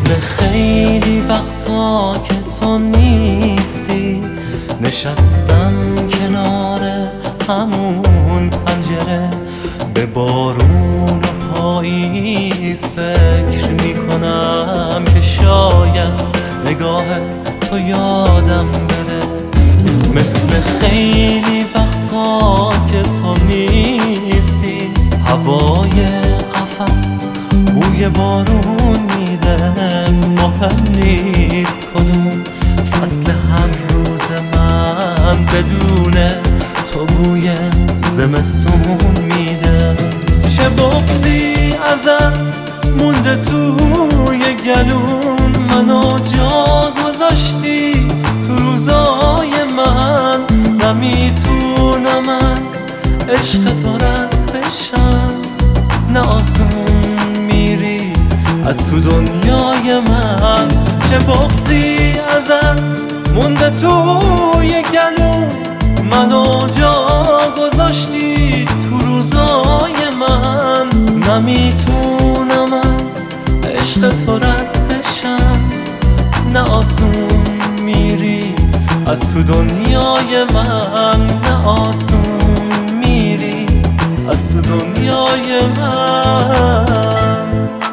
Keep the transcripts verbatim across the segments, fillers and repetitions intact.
مثل خیلی وقتا که تو نیستی نشستم کنار همون پنجره، به بارون و پاییز فکر میکنم که شاید نگاه تو یادم بره. مثل خیلی وقتا که تو نیستی هوای قفس بوی بارون میده، مهم نیست کدوم فصل هر روز من بدون تو بوی زمستون میده. چه بغضی ازت مونده توی گلوم، منو جا گذاشتی تو روزای من، نمیتونم از عشق تو رد بشم، نه آسون میری از تو دنیای من. چه بغضی ازت مونده توی گلوم، منو جا گذاشتی تو روزای من، نمیتونم از عشق تو رد بشم، نه آسون میری از تو دنیای من، نه آسون میری از تو دنیای من.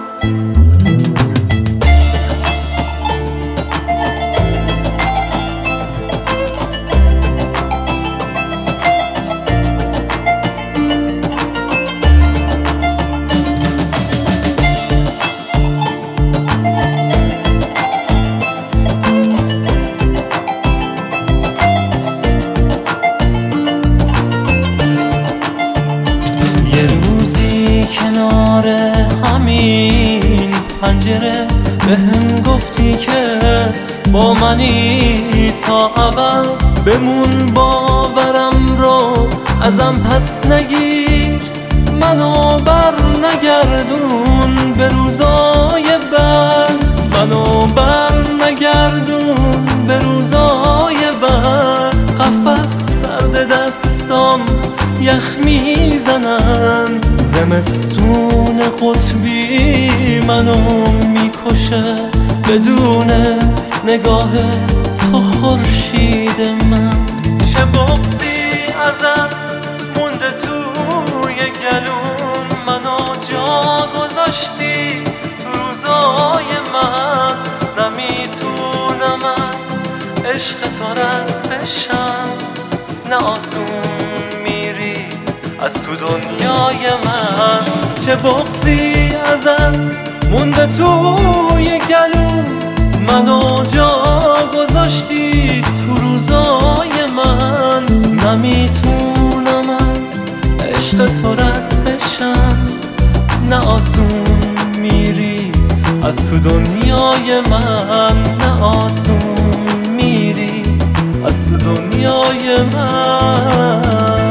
کنار همین پنجره بهم گفتی که با منی تا ابد، بمون باورم رو ازم پس نگیر، منو بر نگردون به روزای بد، منو بر نگردون به روزای بد. قفس سرد دستام یخ میزنن، زمستون قطبی منو میکشه، بدون نگاه تو خورشید من. چه بغضی ازت مونده توی گلوم، منو جا گذاشتی تو روزای من، نمیتونم از عشق تو رد بشم، نه آسون میری از تو دنیای من. چه بغضی ازت مونده توی گلوم، منو جا گذاشتی تو روزای من، نمیتونم از عشق تو رد بشم، نه آسون میری از تو دنیای من، نه آسون میری از تو دنیای من.